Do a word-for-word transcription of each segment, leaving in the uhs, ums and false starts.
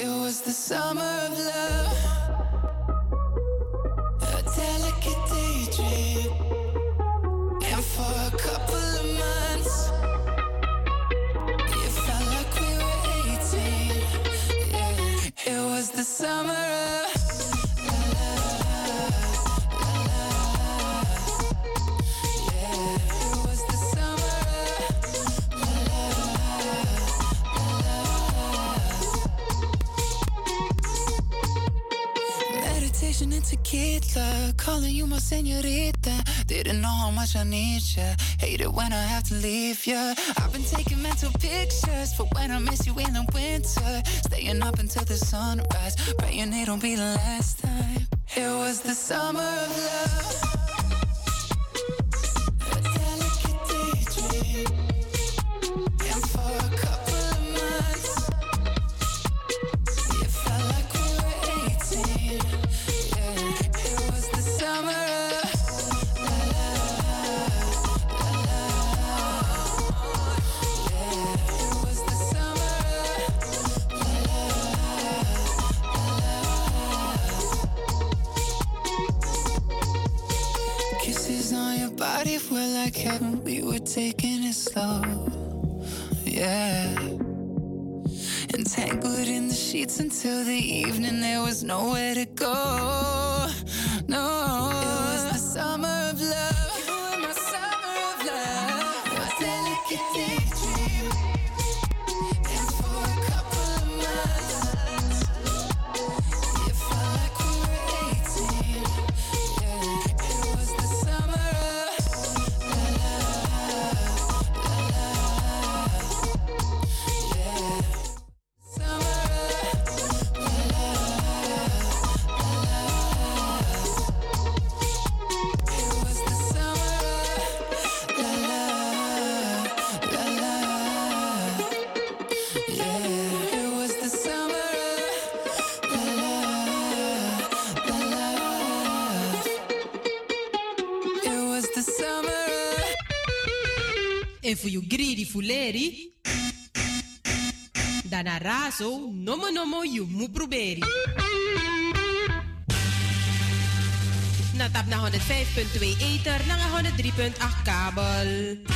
It was the summer of love, a delicate daydream, and for a couple of months it felt like we were eighteen. Yeah, it was the summer of and tequila, calling you my señorita. Didn't know how much I need ya. Hate it when I have to leave ya. I've been taking mental pictures for when I miss you in the winter. Staying up until the sunrise, praying it'll be the last time. It was the summer of love, a delicate daydream, and for a couple of months it felt like we were eighteen. Body felt like heaven, we were taking it slow, yeah. Entangled in the sheets until the evening, there was nowhere to go, no. It was the summer of love, you were my summer of love, a delicate daydream, and for a couple of months it felt like we were eighteen, yeah. It was the summer of E for you greedy fuleri, dan a raso, nomo nomo you mu proberi. Na tap na honderdvijf komma twee ether, na honderddrie komma acht kabel.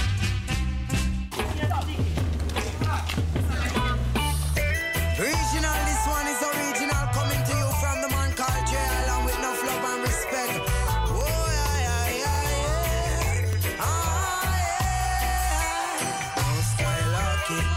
Regional, this one is original, coming to you from the man called J, along with enough love and respect. Oh yeah, yeah, yeah, yeah. Ah, yeah. No skylarking.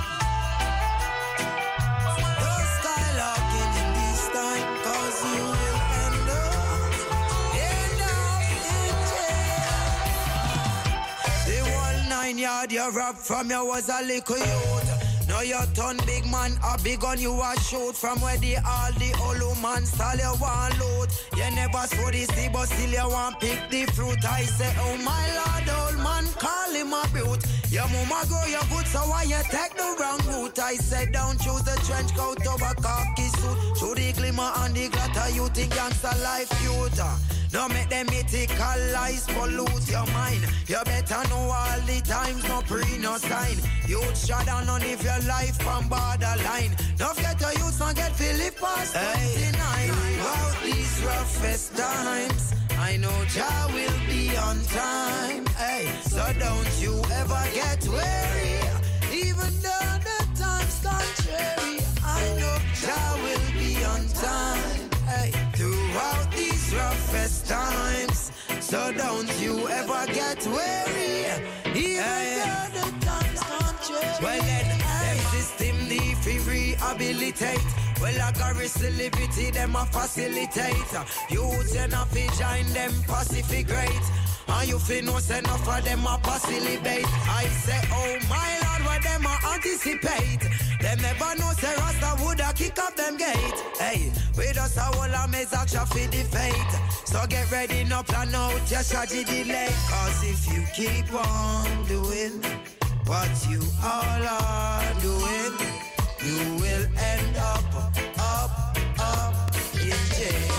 No skylarking in this time, cause you will end up, end up in jail. The one nine yard you rap from you was a little youth. Now you turn big man, a big gun you a shoot. From where the all the old man style you want loot. You never saw the sea but still you want pick the fruit. I say, oh my lord, old man, call him a brute. Your mama grow your good, so why you take the wrong route? I said, don't choose the trench coat over khaki suit. Show the glimmer and the glitter, you think gangster life cute. No make them mythical lies pollute your mind. You better know all the times, no pre, no sign. Youth shut down on if your life from borderline. Don't get your youth, not get Philip past twenty-nine. Throughout these roughest times, I know Jah will be on time. Hey, so don't you ever get weary, even though the time's contrary. I know Jah will be on time. Hey, throughout these roughest times, so don't you ever get weary, even hey, though the time's contrary. Well then, them system need to rehabilitate. Well, I got liberty, them a facilitate. Youths and a fi join them Pacific great. And you fi know say enough of them a facilitate. I say, oh my lord, what them a anticipate. Them never know say Rasta woulda kick up them gate. Hey, we just a whole a mess action fi the fate. So get ready, no plan out your strategy delay. Cause if you keep on doing what you all are doing, you will end up, up, up in jail.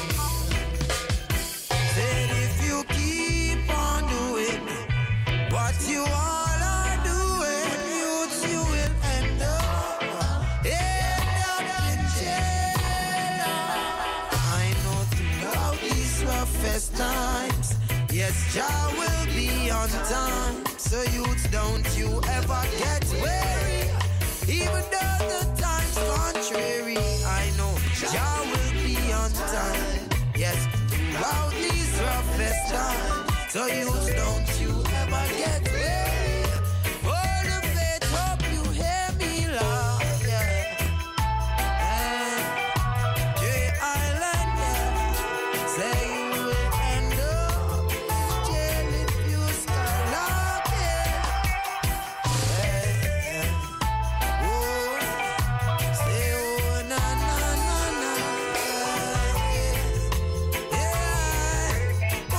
Said if you keep on doing what you all are doing, youths, you will end up, end up in jail. roughest times. Yes, Jah will be on time. So youths, don't you ever get weary, even though the time's contrary. I know Jah will be on time. Yes, throughout these roughest times. So youths, don't you ever get weary. For the faith, hope you hear me loud. Yeah. And J Island, yeah. Say you will end up in jail if you skylark, yeah. Hey, yeah. Oh, say oh na na na na. Yeah, yeah. Oh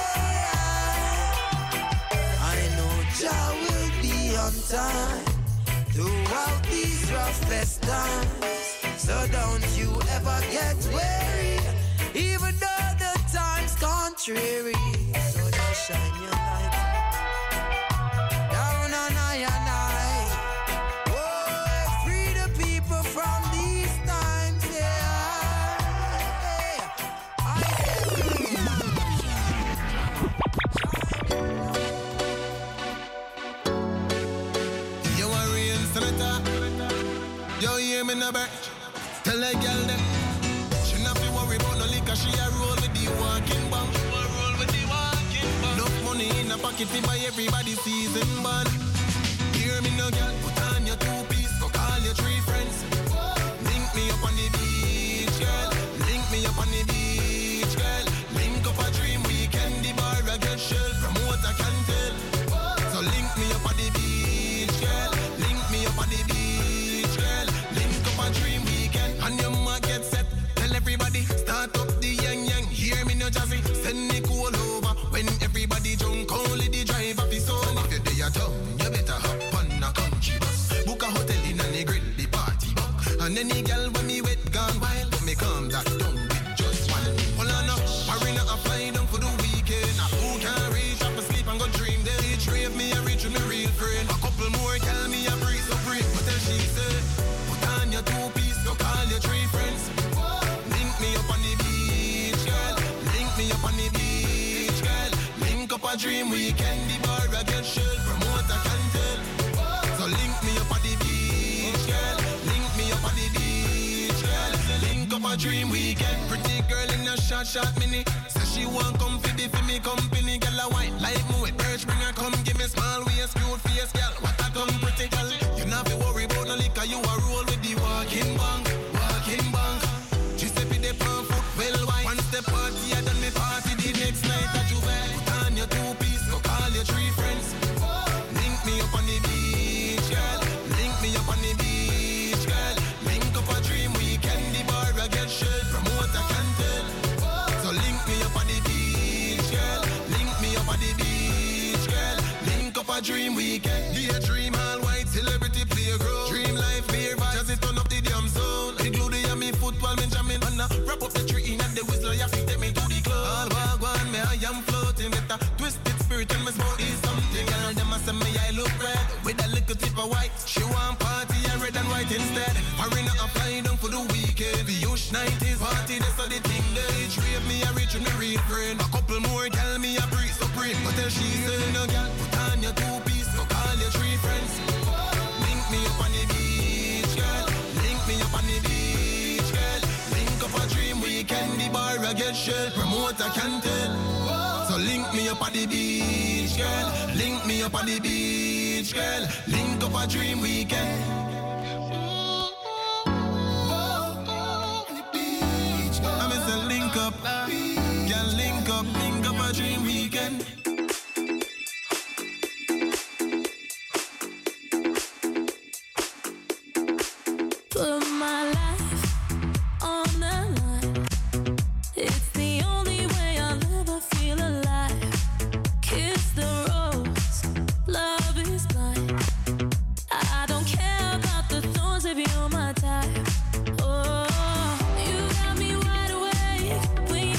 yeah. I know Jah will be on time throughout these roughest times. So don't you ever get weary, even though the time's contrary. So just shine your light down on I and I. Oh, free the people from these times. Yeah. I You are real senator. You hear me no back. Tell a girl them she not be worry about no liquor. She a roll with the walking bank. She a roll with the walking bank. Enough money in a pocket to buy everybody season bun. Hear me no girl. Put on your two piece. Go call your three friends. Link me up on the beach, girl. Link me up on the beach, girl. Link up a dream weekend. The bar a get shell. Promote I can tell. So link me up on the beach, girl. Link me up on the beach, girl. Link up a dream weekend. And your mark get set. Tell everybody, start up the yang yang. Hear me no jazzy. Send me cool over. When everybody drunk, only the driver be so. And if you're there at home, you better hop on a country bus. Book a hotel in and they grill the party buck. And any girl when me wet gone wild, but me calm that down with just one. Hold on up, marina a fly down for the weekend. Who can't reach up and sleep and go dream day. Each rave me a reach with me real friend. A couple more tell me a breeze so breathe. But tell she said, put on your two piece, go call your three friends. Link me up on the beach, girl. Link me up on the beach, girl. Link up a dream weekend. The bar a get shell. Promote I can tell. So link me up on the beach, girl. Link me up on the beach, girl. Link up a dream weekend. Pretty girl in a short, short mini. Say she want come for the for me company. Girl a white like me with birch. Bring her come give me small waist, cute face, girl. What a come pretty girl. You not be worry about no liquor. You a roll with the walking bank, walking bank. She step in the palm foot well wide. One step party, I done me party the next night at you bed. Put on your two piece, go call your three friends. Link me up on the beach, girl. Link me up on the beach, girl. Link up a dream weekend. The bar a get shell. Promote I can tell. So link me up on the beach, girl. Link me up on the beach, girl. Link up a dream weekend. Be a dream all white celebrity playground. Dream life beer vibe. Just it turn up the damn sound. The glue the yummy football Benjamin. Wanna wrap up the tree in and the whistle. You fi take me to the club. All walk one me I am floating. Get a twisted spirit in my sport is something. Girl them a say me I look red with a little tip of white. She want party and red and white instead. Arena a fly down for the weekend. The huge nineties party that's how the thing there. Each rave me a reach with me real friend. A couple more tell me a breeze supreme. But tell she say no girl, put on your two piece. Go call your three friends. Link me up on the beach, girl. Link me up on the beach, girl. Link up a dream weekend. The bar a get shell. Promote I can tell. So link me up on the beach, girl. Link me up on the beach, girl. Link up a dream weekend. I'm a say link up, girl. Link up, link up a dream weekend. Put my life on the line. It's the only way I'll ever feel alive. Kiss the rose, love is blind. I don't care about the thorns if you're my type. Oh, you got me wide awake when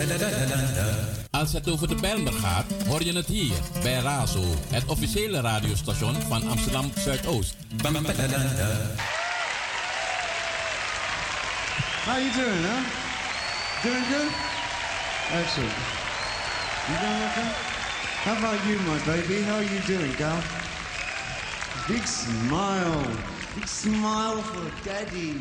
Als het over de Bijlmer gaat, hoor je het hier bij Razo, het officiële radiostation van Amsterdam Zuidoost. How you doing, huh? Doing good? Excellent. You doing okay? How about you, my baby? How are you doing, gal? Big smile. Big smile for daddy.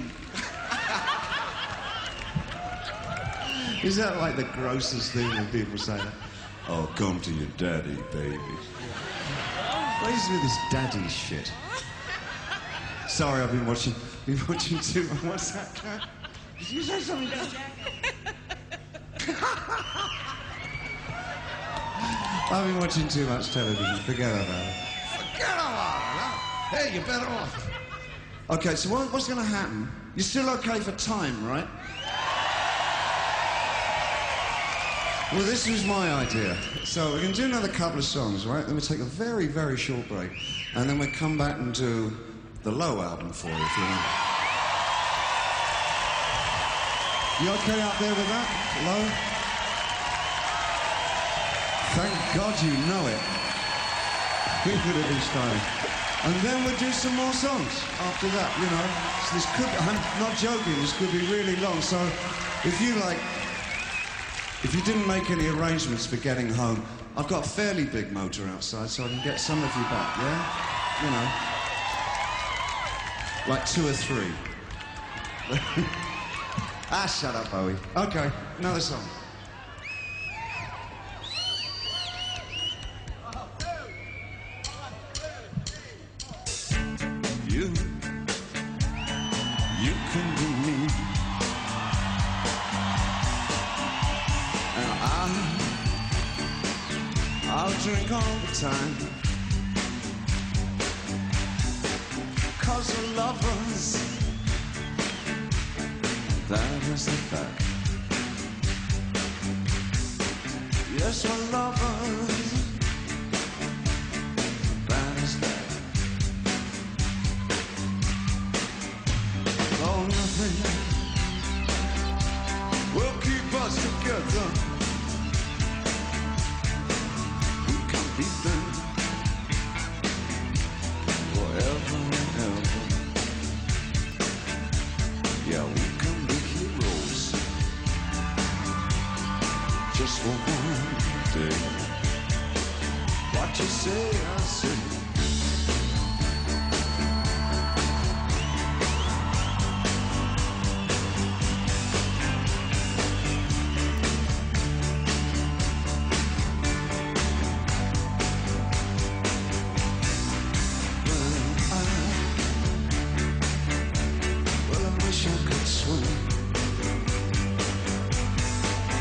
Is that like the grossest thing when people say that? Oh, come to your daddy, baby. What is with this daddy shit? Sorry, I've been watching, been watching too much. What's that, cat? Did you say something? I've been watching too much television. Forget about it. Forget about it. Hey, you're better off. Okay, so what, what's going to happen? You're still okay for time, right? Well, this was my idea. So we're going to do another couple of songs, right? Then we'll take a very, very short break. And then we'll come back and do the Low album for you, if you know. You okay out there with that, Low? Thank God you know it. We could have been starting. And then we'll do some more songs after that, you know. So this could, I'm not joking, this could be really long. So if you like, if you didn't make any arrangements for getting home, I've got a fairly big motor outside, so I can get some of you back, yeah? You know. Like two or three. Ah, shut up, Bowie. Okay, another song. You, you can be me, and I, I'll drink all the time, 'cause we're lovers, that is the fact. Yes, we're lovers, that is that. Oh, nothing will keep us together. We can be them forever and ever. Yeah, we can be heroes just for one day. What you say, I say.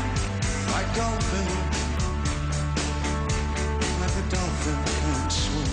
Dolphin, like a dolphin can swim.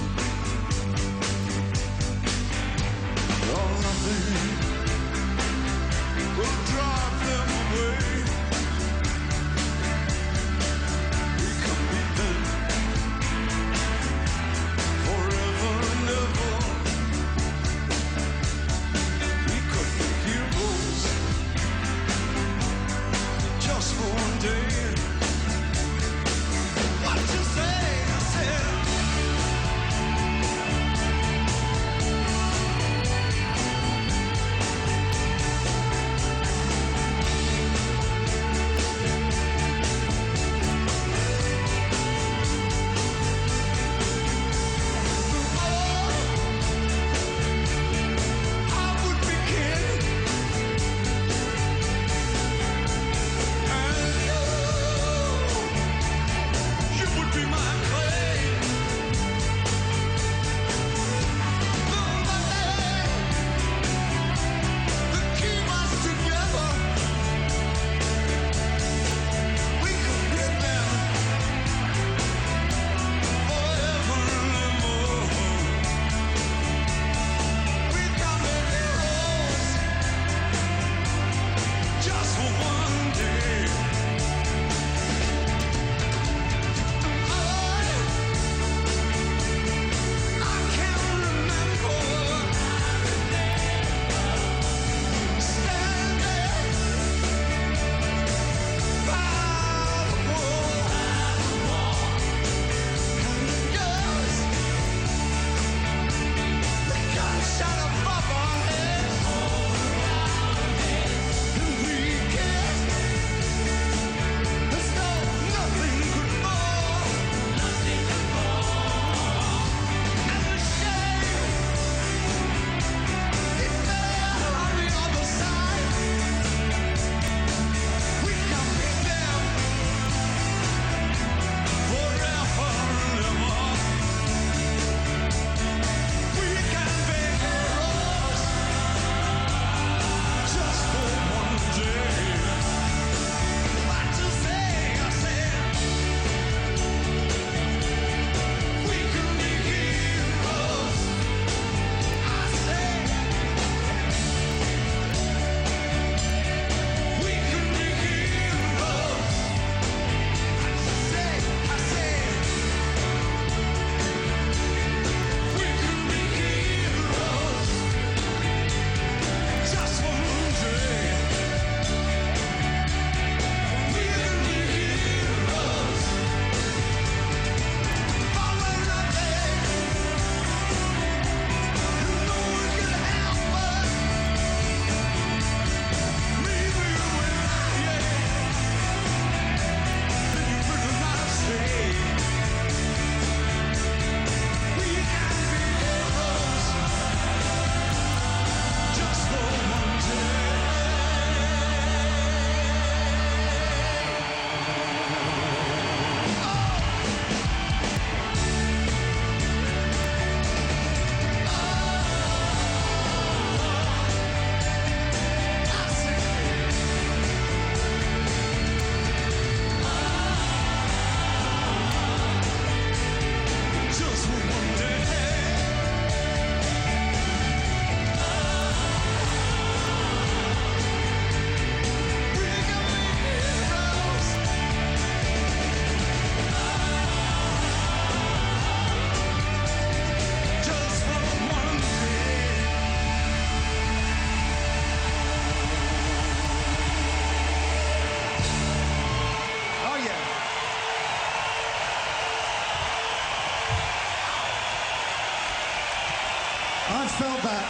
Anyone's felt that?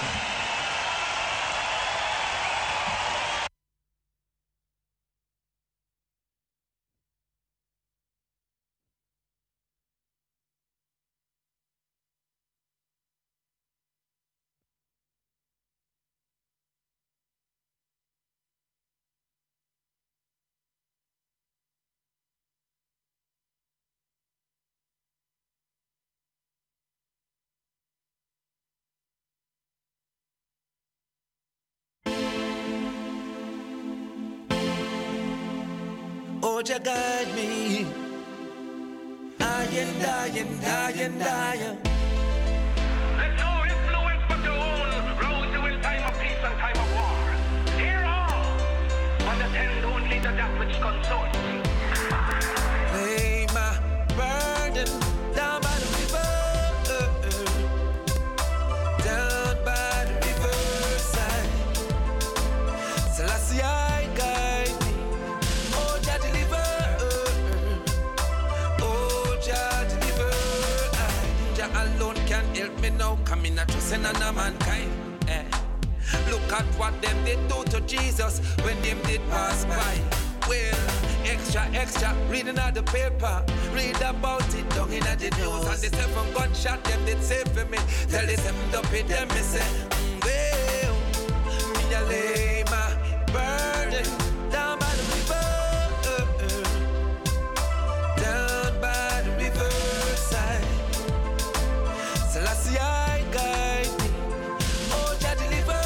Oh, Jah guide me. I and I and I and I. Let no influence but your own rouse you in time of peace and time of war. Hear all, and attend only to that which consoles you. Lay my burden down by the river, down by the riverside. Selassie, I guide me. Oh, Jah deliver. Oh, Jah deliver. Jah alone can help me now. Come in, I trust in another mankind. Eh. Look at what them did do to Jesus when them did pass by. Well, extra, extra, reading out the paper. Read about it down in the news. And the seven gunshot them did save for me. Tell the seven up in them, me say, mm, well, me a lay my burden down by the river, down by the riverside. Selassie, I guide me. Oh, Jah deliver.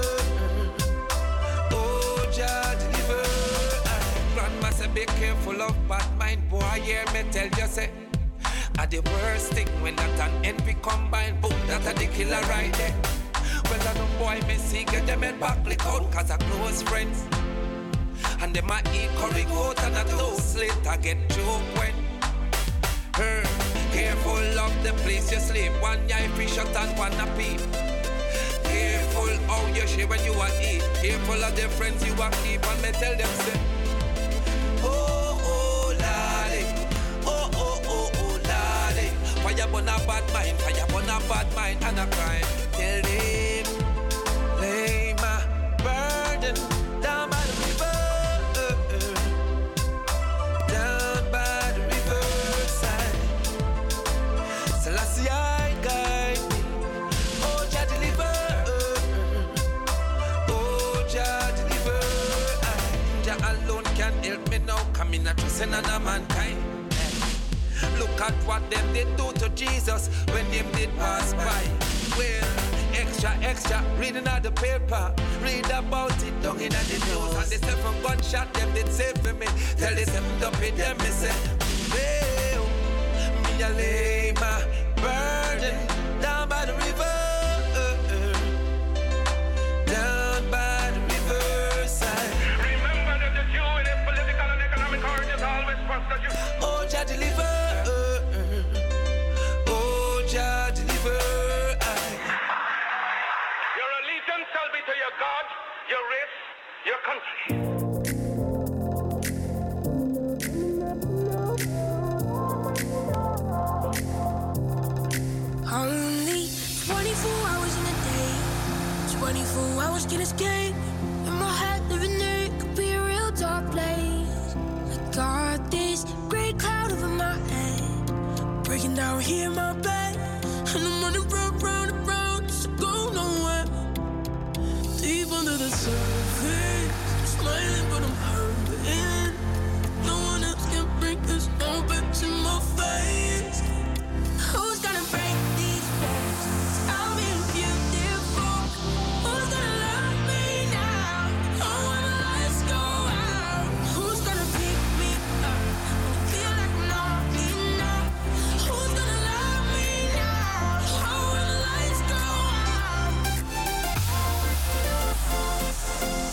Oh, Jah deliver. Grandma say be careful of bad mind, boy. Hear me tell you say, are the worst thing when that and envy combine. Boom, that a the killer right there. Well, I know boy me see get them head back lick out, cause I close friends. And them a eat curry goat and a toast later get choke when. Her, careful of the place you sleep. One eye fish shut and one a peep. Careful how you share when you a eat. Careful of the friends you a keep. And me tell them say, oh, oh, lolly. Oh, oh, oh, oh, lolly. Fire burn a bad mind. Fire burn a bad mind and a crime. Tell them, lay my burden down by the river, down by the riverside. Selassie, I guide me. Oh, Jah deliver. Oh, Jah deliver. Jah alone can help me now. Come in, I trust in another mankind. Look at what them did do to Jesus when them did pass by. Well, extra, extra, reading out the paper. Read about it down in the news. And the seven gunshot them did save for me. Tell the seven up in them, me say, well, me a lay my burden down by the river, down by the riverside. Remember that the Jew in the political and economic origins always first that you. Oh, Jah deliver. Oh, Jah deliver. Your allegiance shall be to your God, your race, your country. Only twenty-four hours in a day, twenty-four hours can escape. In my head, living there, it could be a real dark place. I got this great cloud over my head, breaking down here in my bed, and I'm running round, round and round, just to go nowhere. Deep under the surface, I'm smiling but I'm hurting. No one else can bring this moment to my face. Who's gonna break these walls? I'll be beautiful. Who's gonna love me now? Oh, when the lights go out. Who's gonna pick me up when I feel like I'm not enough? Who's gonna love me now? Oh, when the lights go out.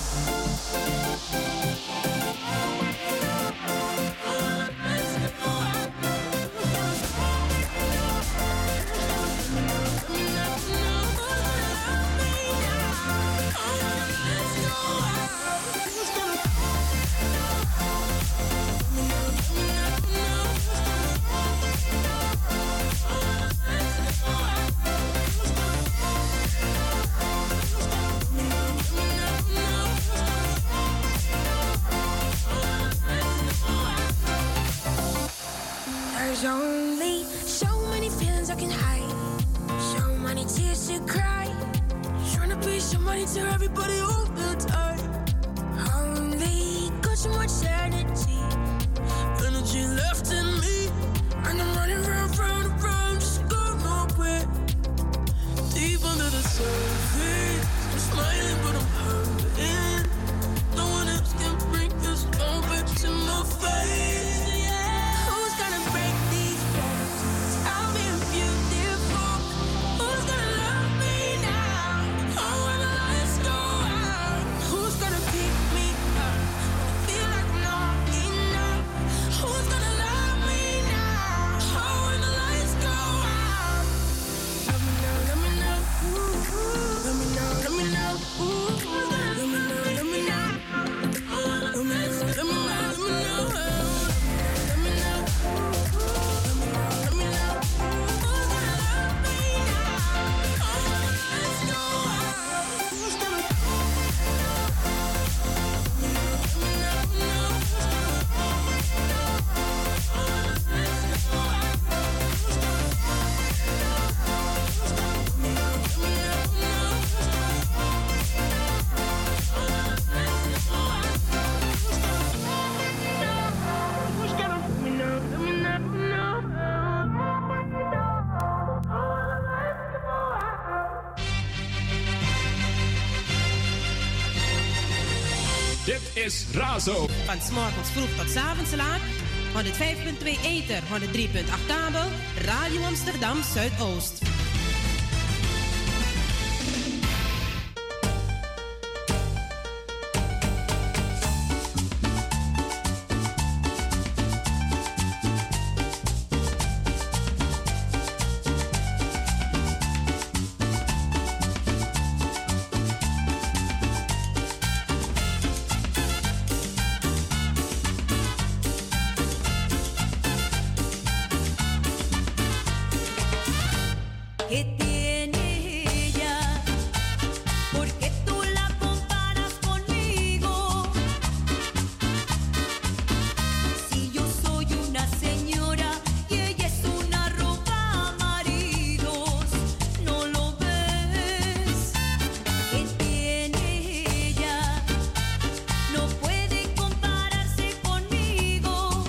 me so many feelings I can hide, so many tears to cry. Trying to be somebody to everybody all the time. Only got so much energy, energy left in me, and I'm running round, round, round, just going nowhere. Deep under the surface, I'm smiling but I'm hurting. No one else can bring this all back to my face. Who's gonna break these bones? Tell me I'm beautiful. Who's gonna love me now? Oh, when the lights go out. Who's gonna pick me up? I feel like I'm not enough. Who's gonna love me now? Oh, when the lights go out. Let me know, let me know. Let me know, let me know. Let me know, let me know. Let me know, let me know, let me know. Let me know, let me know, let me know. Who's gonna love me now? Oh, let's go out. Who's gonna? Let me know, let me know. Let's go out. Who's gonna? Let me know, let me know. Who's gonna? Let me know, let me know, let me know. Dit is Razo. Van 's morgens vroeg tot 's avonds laat. honderdvijf komma twee ether, honderddrie komma acht kabel. Radio Amsterdam Zuidoost. ¿Qué tiene ella? ¿Por qué tú la comparas conmigo? Si yo soy una señora y ella es una ropa maridos, ¿no lo ves? ¿Qué tiene ella? No puede compararse conmigo.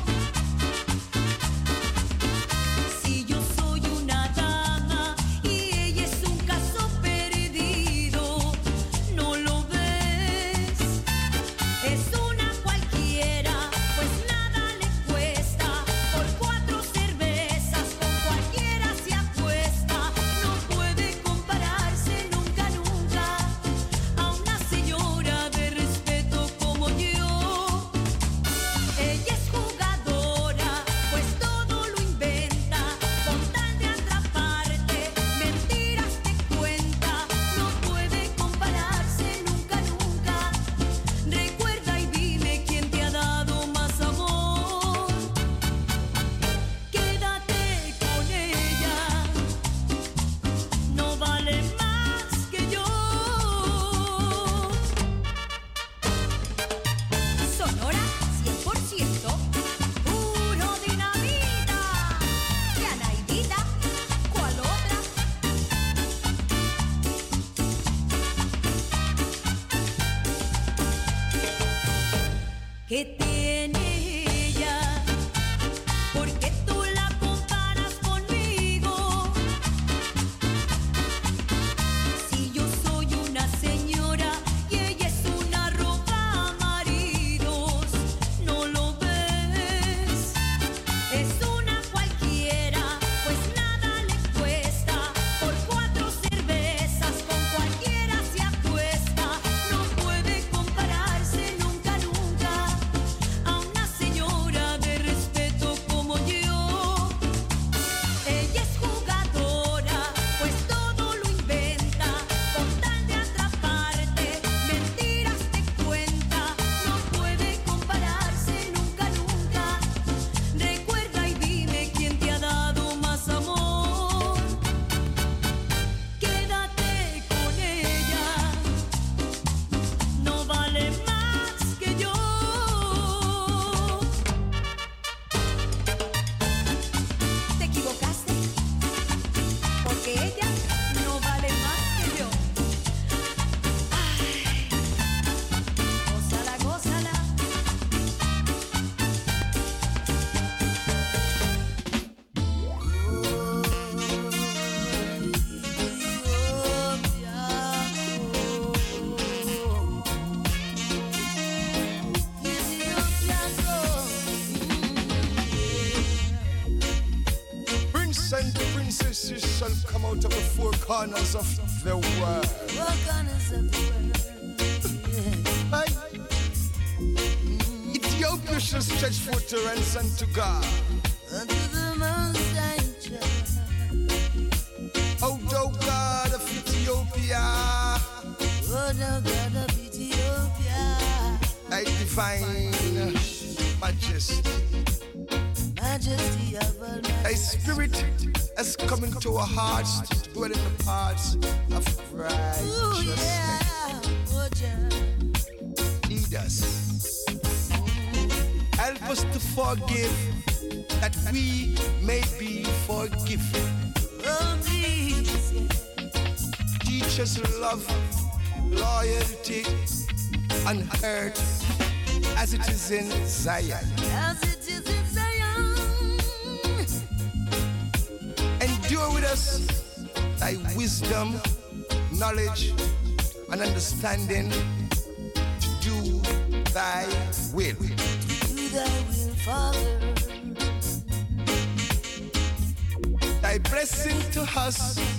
Si yo soy una dama y ella es un caso perdido, ¿no lo ves? Es una cualquiera, pues nada le cuesta. Por cuatro cervezas con cualquiera se acuesta. No puede compararse nunca, nunca a una señora de respeto como yo. Ella es jugadora, pues todo lo inventa, con tal de atraparte, mentiras te cuenta. No puede compararse nunca, nunca. Recuerda y dime quién te ha dado más amor. Quédate con ella, no vale más que yo. Sonora cien por ciento, puro dinamita. De Anaidita, ¿cuál otra? ¿Qué tiene ella? ¿Por qué tú la comparas conmigo? Si yo soy una señora y ella es una ropa maridos, ¿no lo ves? Es una cualquiera, pues nada le cuesta. Por cuatro cervezas con cualquiera se acuesta. No puede compararse nunca, nunca Prince and princesses shall come out of the four corners of the world. Four corners of the world. Hey. Ethiopia shall stretch forth her hands unto God. Unto the Most High Jah. O thou God of Ethiopia. O thou God of Ethiopia. Thy divine majesty. Majesty of Almighty. Thy spirit has come into our hearts to dwell in the paths of righteousness. Ooh, yeah. Oh, Jah. Lead us. Help us to forgive that we may be forgiven. Oh, please. Teach us love, loyalty, and hurt as it is in Zion. As it is in Zion. Endure with us thy wisdom, knowledge, and understanding to do thy will. Do thy will, Father. Thy blessing to us,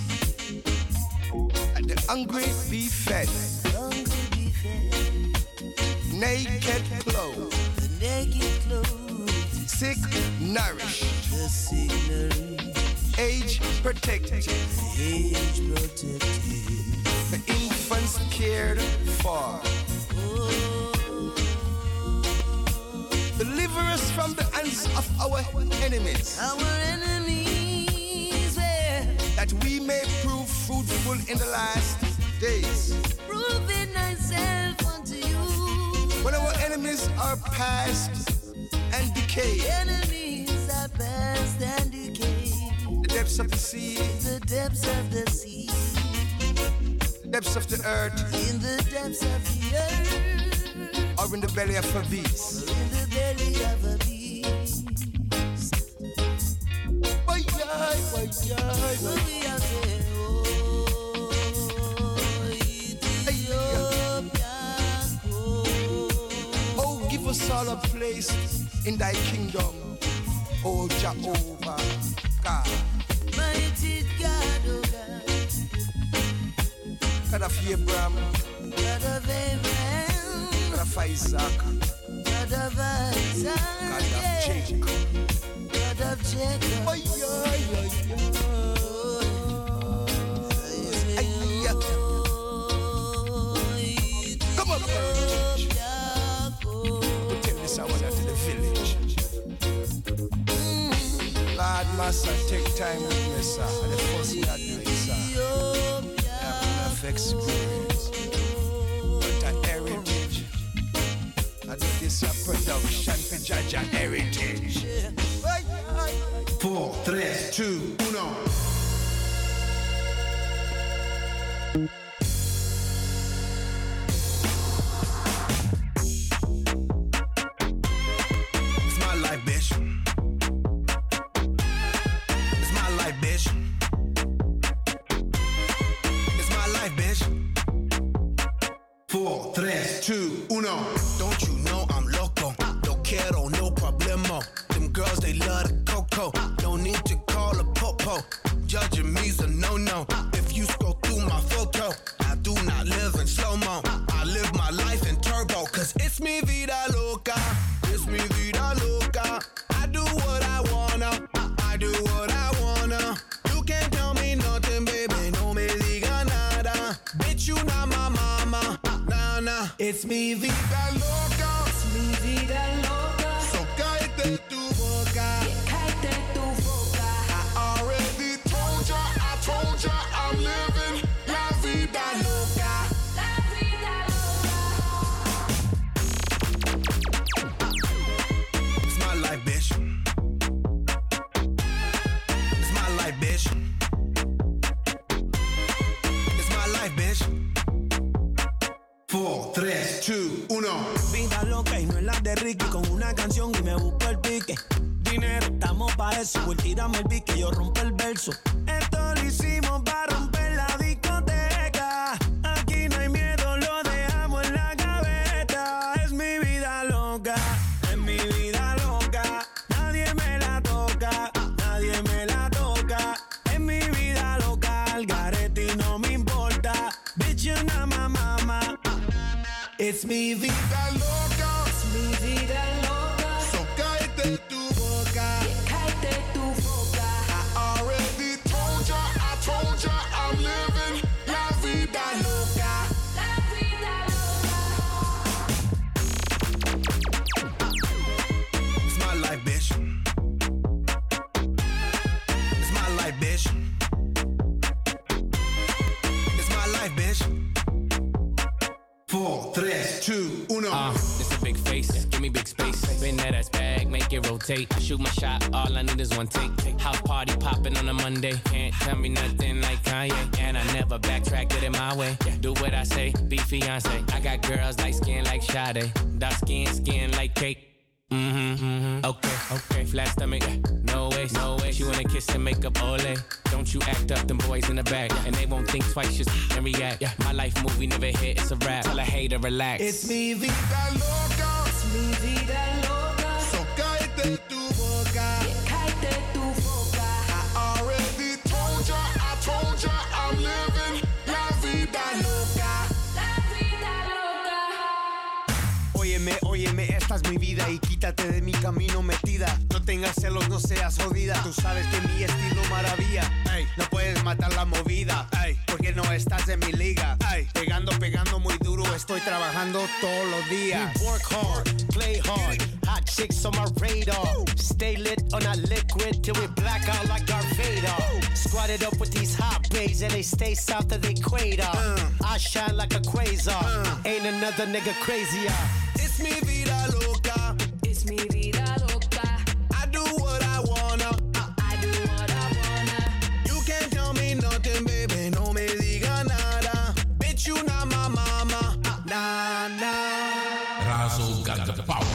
and the hungry be fed, Hungry be fed. naked clothed, The naked clothed. sick nourished, The sick nourished. age protected, Age protected. the infants cared for. Deliver us from the hands of our enemies, Our enemies were that we may prove fruitful in the last days. proving thyself unto you. When our enemies are past and decayed, Enemies are past and decayed. the depths of the sea, The depths of the sea. the depths of the earth, In the depths of the earth. or in the belly of a beast. Or in the belly of a beast. Why, why, why, why, So why? we are there, oh, Ethiopia, oh. Oh, give us all a place in thy kingdom, oh Jehovah God. Mighty God, oh God. God of Abraham, God of Abraham. God of Isaac, God of Isaac. God of yeah. Jacob. God of Jacob. Why, why, why, come on, church. We take this hour to the village. Lord, Master, take time with me, sir. And the first thing I do is, sir, I have enough experience. But a heritage. I do this a production for Jaja Heritage. Four, tres, two, uno. It's my life, bitch. It's my life, bitch. It's my life, bitch. Four, tres, two, uno. Don't you know I'm loco? No quiero, no problemo. Them girls, they love the coco. No need to call a popo. Judging me's a no-no. If you scroll through my photo, I do not live in slow-mo. I live my life in turbo, cause it's mi vida loca. It's mi vida loca. I do what I wanna. I do what I wanna. You can't tell me nothing, baby. No me diga nada. Bitch, you not my mama. Nah, nah. It's mi vida loca. It's mi vida loca. So cállate tu boca. Cállate tu boca. I already told ya, I told ya, I'm living la vida loca. La vida loca. It's my life, bitch. It's my life, bitch. It's my life, bitch. Four, tres, two, uno. Vida loca y no es la de Ricky. Con una canción y me busco el pique. Dinero, estamos pa' eso. Pues tírame el pique, yo rompo el verso. Esto lo hicimos para romper la discoteca. Aquí no hay miedo, lo dejamos en la gaveta. Es mi vida loca, es mi vida loca. Nadie me la toca, nadie me la toca. It's mi vida loca. It's mi vida loca. So cállate tu boca. Yeah, cállate tu boca. I already told ya, I told ya, I'm living la vida loca. La vida loca. It's my life, bitch. It's my life, bitch. It's my life, bitch. Four, three, two, uno. Uh, it's a big face, give me big space. Spin that ass bag, make it rotate. I shoot my shot, all I need is one take. House party popping on a Monday. Can't tell me nothing like Kanye. And I never backtrack, did it my way. Do what I say, be fiance. I got girls light skin like Sade. Dark skin, skin like cake. Mm-hmm, mm-hmm. Okay, okay. Flat stomach, no way, no way. She wanna kiss and make up, ole. Don't you act up, them boys in the back. And they won't think twice, just and react. Yeah, my life movie never hit, it's a rap. Tell a hater, relax. It's mi vida loca. It's mi vida loca. So cállate tu boca. Yeah, cállate tu boca. I already told ya, I told ya, I'm living la vida loca. La vida loca. Óyeme, óyeme, esta es mi vida y quítate de mi camino metida. No tengas celos, no seas jodida. Tú sabes que mi estilo maravilla. Ey, no puedes matar la movida. Ey, porque no estás en mi liga. Ey, pegando, pegando muy duro. Estoy trabajando todos los días. We work hard, play hard. Hot chicks on my radar. Stay lit on that liquid till we black out like Darth Vader. Squatted up with these hot babes and they stay south of the equator. Uh. I shine like a quasar. Uh. Ain't another nigga crazier. It's mi vida loca. It's mi vida loca. I do what I wanna. I do what I wanna. You can't tell me nothing, baby. No me diga nada. Bitch, you not my mama. Nah, nah. Razo got the power.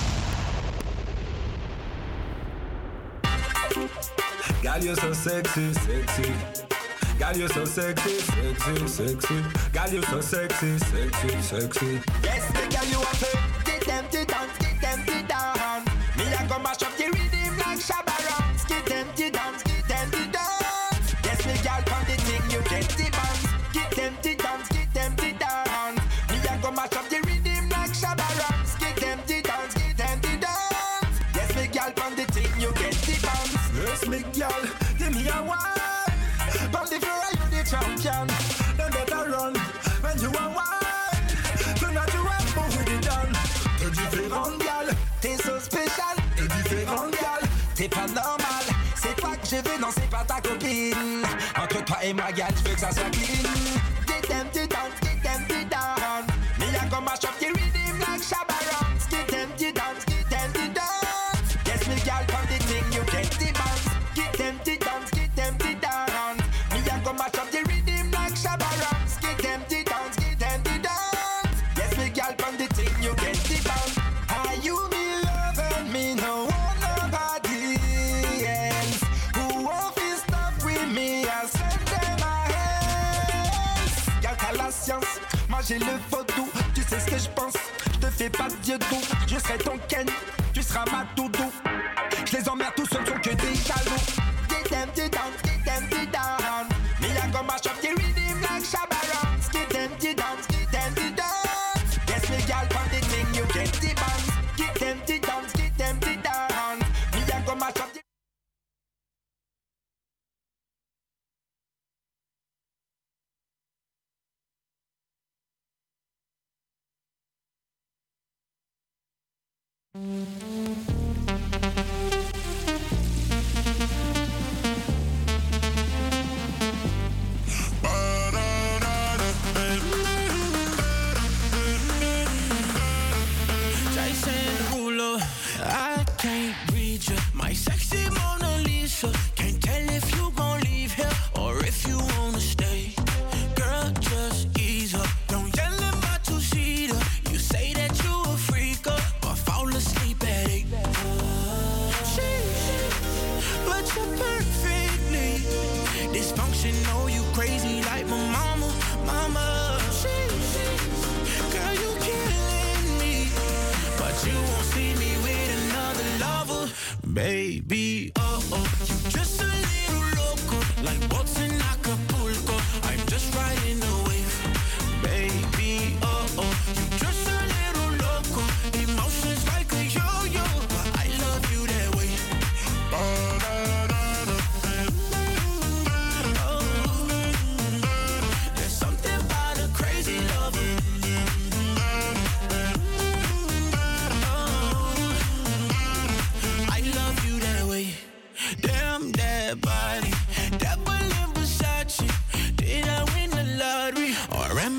Girl, you're so sexy, sexy. Girl, you're so sexy, sexy, sexy. Girl, you're so sexy, sexy, sexy. Yes, the girl you want to get them to dance, get them to dance. Me a go mash up the rhythm like Shabba Ranks. Get them to dance, get them to dance. Yes, the girl from the thing you get the bounce. Get them to dance, get them to dance. Me a go mash up the rhythm like Shabba Ranks. Get them to dance, get them to dance. Yes, the girl from the thing you get the bounce. Yes, me girl, give me a wine. On the floor, you the champion. Then better run when you are wine. Tonight you have move with it done. T'es différent, girl. T'es so spécial. T'es différent, girl. T'es pas normal. C'est toi que je veux, non, c'est pas ta copine. Entre toi et moi, girl, je veux que ça soit clean. Get them to dance, get them to dance. Me a go mash up the rhythm like Shabba Ranks. Get them to dance, get them to dance. Yes, me girl, from the thing you get the bounce. Get them to dance, get them to dance. Me a go mash up the rhythm like Shabba Ranks. Get them to dance, get them to dance. Yes, me girl, from the thing you get the bounce. Are you me loving me? No one, nobody else. Who won't feel stop with me? I send them my hands. Y'a qu'à la science, moi j'ai le photo. Tu sais ce que je pense, je te fais pas de Dieu d'eau. Je serai ton Ken, tu seras ma doudou. Je les emmerde tous, ce ne sont que des jaloux. Get them to dance, get them to dance. Me a go mash up the rhythm like Shabba Ranks. Get them to dance, get them to dance. Yes, me girl, from the thing you get the bounce. Get them to dance, get them to dance. Me a go mash up the Jason Derulo, I can't read you. My sexy Mona Lisa. Can't tell if you gon' leave here or if you wanna stay. Girl, just ease up. Don't yell in my two-seater. You say that you a freaker, but fall asleep at eight. But you're perfectly dysfunctional. You crazy like my mama, mama. Girl, you killing me, but you won't see me with another lover, baby. Oh oh, you just a little loco, like boats in Acapulco. I'm just riding the wave, baby. Oh oh, you just a little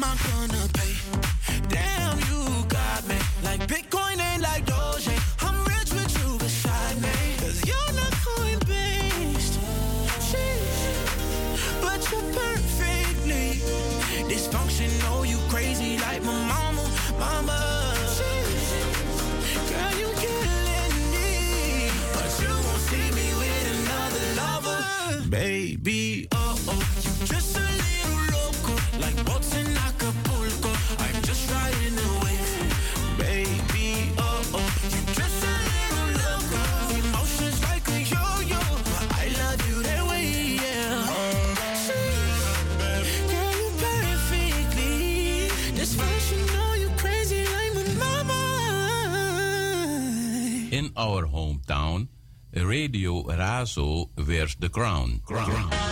not gonna pay. Damn, you got me. Like Bitcoin ain't like Doge. I'm rich with you beside me. Cause you're not coin-based. Sheesh. But you're perfectly dysfunctional. You crazy like my mama, mama. Sheesh. Girl, you killing me. But you won't see me with another lover. Baby, oh oh, you just a little loco. Like boats in Acapulco. I'm just riding the wave. Baby, oh oh, you just a little loco. Emotions like a yo-yo, but I love you that way, yeah. Girl, you perfectly dysfunctional. You crazy like my mama. In our hometown, Radio Razo wears the crown. crown.